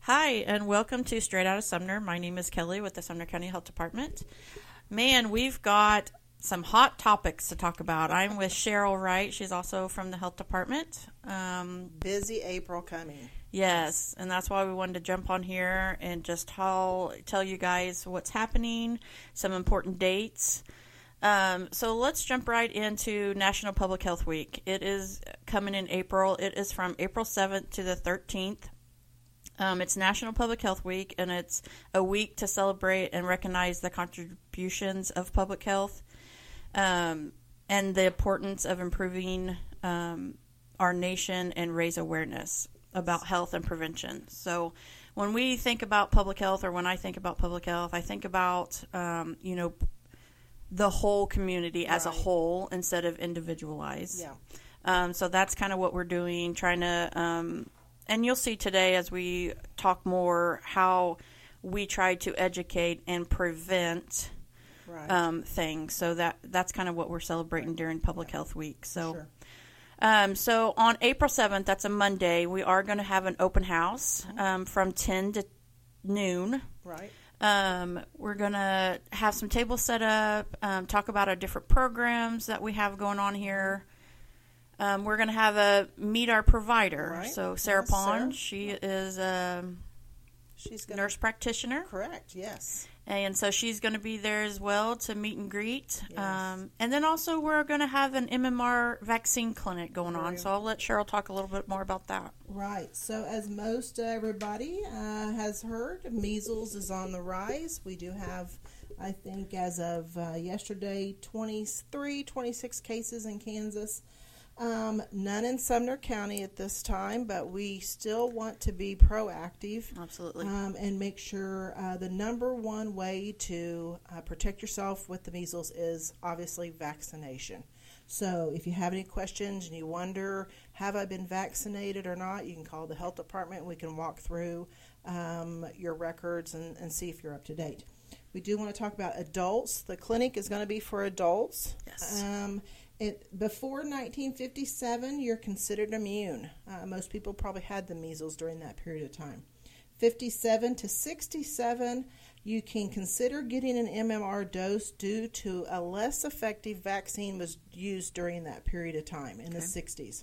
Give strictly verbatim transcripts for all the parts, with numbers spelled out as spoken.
Hi, and welcome to Straight Outta Sumner. My name is Kelly with the Sumner County Health Department. Man, we've got some hot topics to talk about. I'm with Cheryl Wright. She's also from the Health Department. Um, Busy April coming. yes, and that's why we wanted to jump on here and just tell, tell you guys what's happening, some important dates. Um, so let's jump right into National Public Health Week. It is coming in April. It is from April seventh to the thirteenth. Um, it's National Public Health Week, and it's a week to celebrate and recognize the contributions of public health um, and the importance of improving um, our nation and raise awareness about health and prevention. So when we think about public health, or when I think about public health, I think about, um, you know, the whole community as Right. a whole instead of individualized. Yeah. Um, so that's kind of what we're doing, trying to, um, and you'll see today as we talk more how we try to educate and prevent Right. um, things. So that that's kind of what we're celebrating during Public Health Week. So, Sure. um, so on April seventh, that's a Monday, we are going to have an open house um, from ten to noon. Right. Um, we're going to have some tables set up, um, talk about our different programs that we have going on here. Um, we're going to have a meet our provider. Right. So Sarah Yes, Pond, Sarah. she is a She's gonna nurse practitioner, correct. Yes. and so she's going to be there as well to meet and greet. Yes. Um, and then also we're going to have an M M R vaccine clinic going on. Right. So I'll let Cheryl talk a little bit more about that. Right. So as most everybody uh, has heard, measles is on the rise. We do have, I think, as of uh, yesterday, twenty-three, twenty-six cases in Kansas. Um, none in Sumner County at this time, but we still want to be proactive. Absolutely. Um, and make sure uh, the number one way to uh, protect yourself with the measles is obviously vaccination. So if you have any questions and you wonder, have I been vaccinated or not, you can call the health department. We can walk through um, your records and, and see if you're up to date. We do want to talk about adults. The clinic is going to be for adults. Yes. Um, it, before nineteen fifty-seven, you're considered immune. Uh, most people probably had the measles during that period of time. fifty-seven to sixty-seven, you can consider getting an M M R dose due to a less effective vaccine was used during that period of time in the Okay. sixties.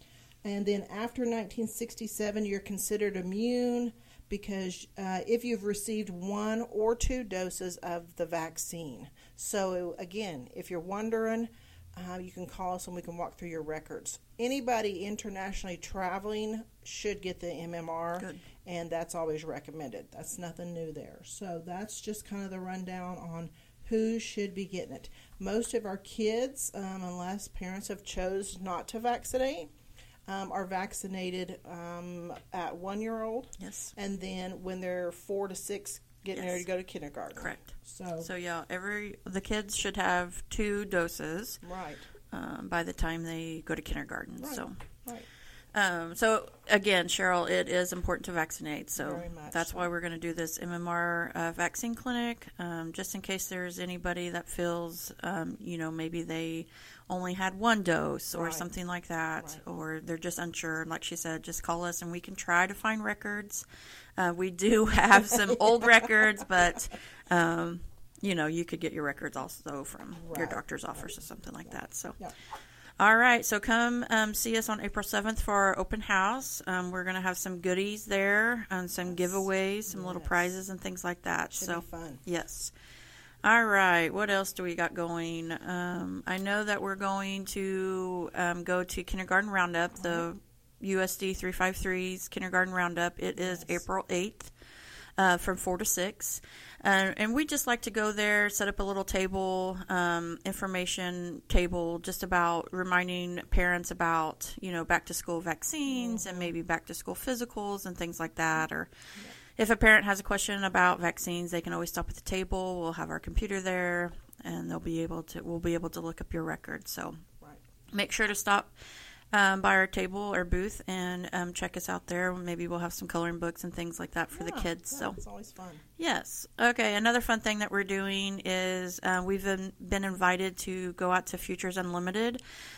And then after nineteen sixty-seven, you're considered immune because uh, if you've received one or two doses of the vaccine. So again, if you're wondering, uh, you can call us and we can walk through your records. Anybody internationally traveling should get the M M R. Good. And that's always recommended. That's nothing new there. So that's just kind of the rundown on who should be getting it. Most of our kids, um, unless parents have chose not to vaccinate, um, are vaccinated um, at one year old, Yes. and then when they're four to six, getting Yes. ready to go to kindergarten. Correct. So, So yeah, every the kids should have two doses right, um, by the time they go to kindergarten. Right. So, right, um, so again, Cheryl, it is important to vaccinate. So Very much that's so. why we're going to do this M M R uh, vaccine clinic, um, just in case there's anybody that feels, um, you know, maybe they only had one dose or Right. something like that, Right. or they're just unsure. Like she said, just call us and we can try to find records. Uh, we do have some old records, but um, you know, you could get your records also from your Right. doctor's office or something like that. So, yeah. all right. So come um, see us on April seventh for our open house. Um, we're going to have some goodies there and some Yes. giveaways, some little Yes. prizes and things like that. Should so, be fun. yes. All right. What else do we got going? Um, I know that we're going to um, go to Kindergarten Roundup, the U S D three fifty-three's Kindergarten Roundup. It is Yes. April eighth uh, from four to six. Uh, and we just like to go there, set up a little table, um, information table, just about reminding parents about, you know, back to school vaccines Mm-hmm. and maybe back to school physicals and things like that. Or if a parent has a question about vaccines, they can always stop at the table. We'll have our computer there, and they'll be able to. We'll be able to look up your record. So, Right. make sure to stop um, by our table or booth and um, check us out there. Maybe we'll have some coloring books and things like that for the Yeah, kids. yeah, So, it's always fun. yes. Okay. Another fun thing that we're doing is uh, we've been, been invited to go out to Futures Unlimited.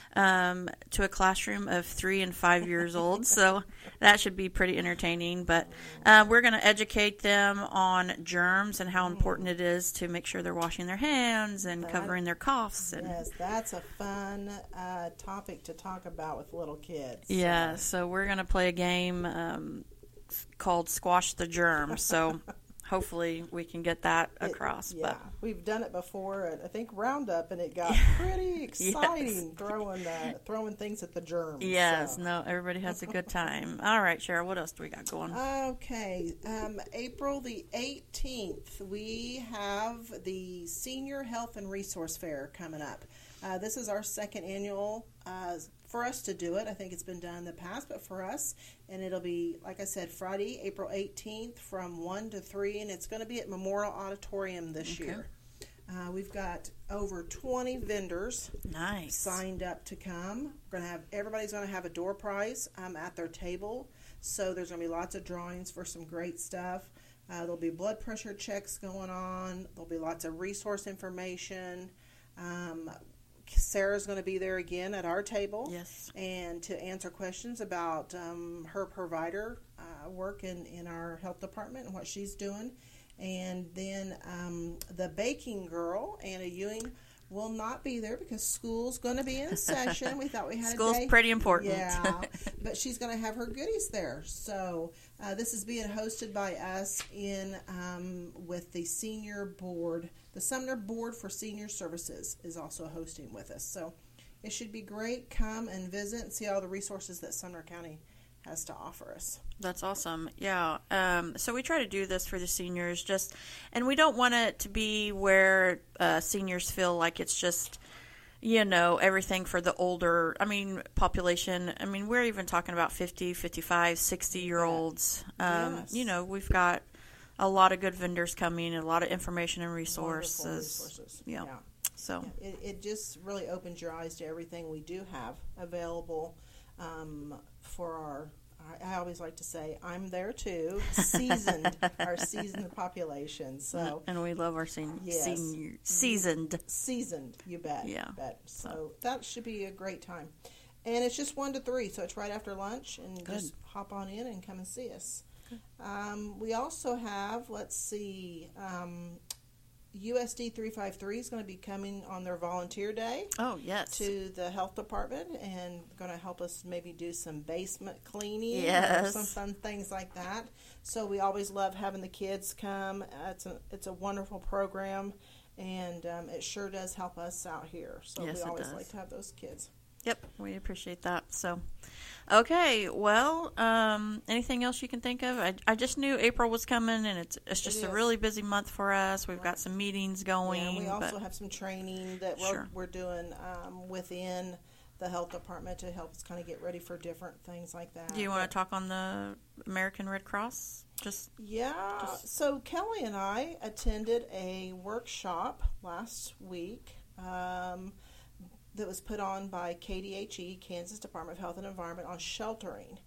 um, to a classroom of three and five years old. So that should be pretty entertaining. But uh, we're going to educate them on germs and how important it is to make sure they're washing their hands and That- covering their coughs. And Yes, that's a fun uh, topic to talk about with little kids. yeah, so we're going to play a game um, called Squash the Germ. So hopefully we can get that It- across. yeah, But we've done it before at I think Roundup, and it got pretty exciting throwing uh, throwing things at the germs. yes, so. no, everybody has a good time. All right, Cheryl, what else do we got going? Okay, um, April the eighteenth, we have the Senior Health and Resource Fair coming up. Uh, this is our second annual uh, for us to do it. I think it's been done in the past, but for us, and it'll be, like I said, Friday, April eighteenth from one to three, and it's going to be at Memorial Auditorium this Okay. year. Uh, we've got over twenty vendors Nice. signed up to come. We're gonna have everybody's gonna have a door prize um, at their table, so there's gonna be lots of drawings for some great stuff. Uh, there'll be blood pressure checks going on. There'll be lots of resource information. Um, Sarah's going to be there again at our table, Yes. and to answer questions about um, her provider uh, work in, in our health department and what she's doing. And then um, the baking girl, Anna Ewing, will not be there because school's going to be in session. We thought we had School's a day. pretty important. Yeah, but she's going to have her goodies there. So uh, this is being hosted by us in um, with the senior board. The Sumner Board for Senior Services is also hosting with us. So it should be great. Come and visit and see all the resources that Sumner County has to offer us. That's awesome. Yeah. Um, so we try to do this for the seniors, just, and we don't want it to be where uh, seniors feel like it's just, you know, everything for the older, I mean, population. I mean, we're even talking about fifty, fifty-five, sixty year olds. Um, Yes. You know, we've got a lot of good vendors coming and a lot of information and resources. Wonderful resources. Yeah. So, Yeah, It, it just really opens your eyes to everything we do have available um, for our, I, I always like to say, I'm there too, seasoned, our seasoned population. So and we love our sen- Yes. senior, seasoned. seasoned, you bet. Yeah. Bet. So that should be a great time. And it's just one to three, so it's right after lunch, and Good. just hop on in and come and see us. Um, we also have, let's see, um, U S D three fifty-three is going to be coming on their volunteer day Oh, yes. to the health department and going to help us maybe do some basement cleaning or Yes. some fun things like that. So we always love having the kids come. Uh, it's a it's a wonderful program, and um, it sure does help us out here. So Yes, we it always does. like to have those kids. Yep, we appreciate that. So, okay, well, um, anything else you can think of? I, I just knew April was coming, and it's it's just It a is. really busy month for us. We've got some meetings going. Yeah, and we also but have some training that we're, Sure. we're doing um, within the health department to help us kind of get ready for different things like that. do you want But- to talk on the American Red Cross? Just Yeah. Just- So Kelly and I attended a workshop last week um, that was put on by K D H E, Kansas Department of Health and Environment, on sheltering.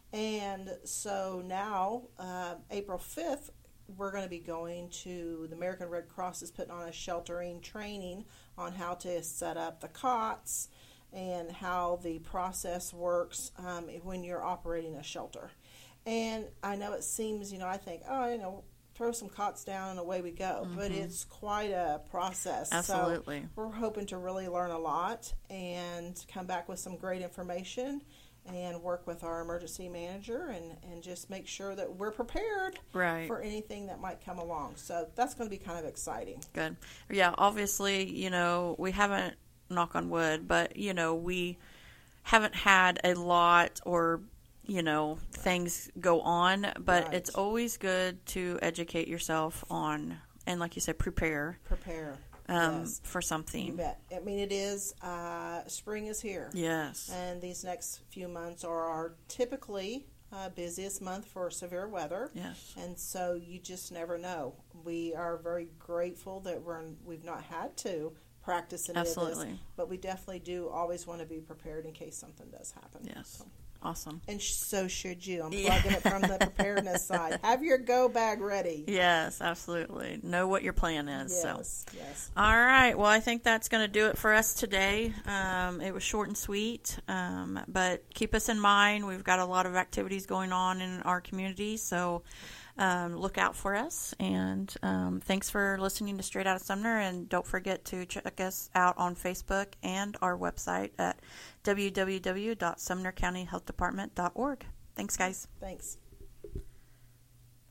And so now, uh, April fifth, we're going to be going to the American Red Cross is putting on a sheltering training on how to set up the cots and how the process works um, when you're operating a shelter. And I know it seems, you know, I think, oh, you know, throw some cots down and away we go. But it's quite a process. Absolutely. So we're hoping to really learn a lot and come back with some great information and work with our emergency manager and, and just make sure that we're prepared right. for anything that might come along. So that's going to be kind of exciting. Good. Yeah, obviously, you know, we haven't, knock on wood, but, you know, we haven't had a lot or, you know, things go on, but Right. it's always good to educate yourself on, and like you said, prepare Prepare. um, Yes. for You something. bet. I mean, it is, uh, spring is here. Yes. And these next few months are our typically uh, busiest month for severe weather. Yes. And so you just never know. We are very grateful that we're we've not had to practice any of this, Absolutely. but we definitely do always want to be prepared in case something does happen. Yes. So, Awesome. And sh- so should you. I'm plugging it from the preparedness side. Have your go bag ready. Yes, absolutely. Know what your plan is. Yes, so. yes. All right. Well, I think that's going to do it for us today. Um, it was short and sweet, um, but keep us in mind. We've got a lot of activities going on in our community, so um, look out for us. And um, thanks for listening to Straight Out of Sumner. And don't forget to check us out on Facebook and our website at w w w dot sumner county health department dot org. Thanks, guys. Thanks.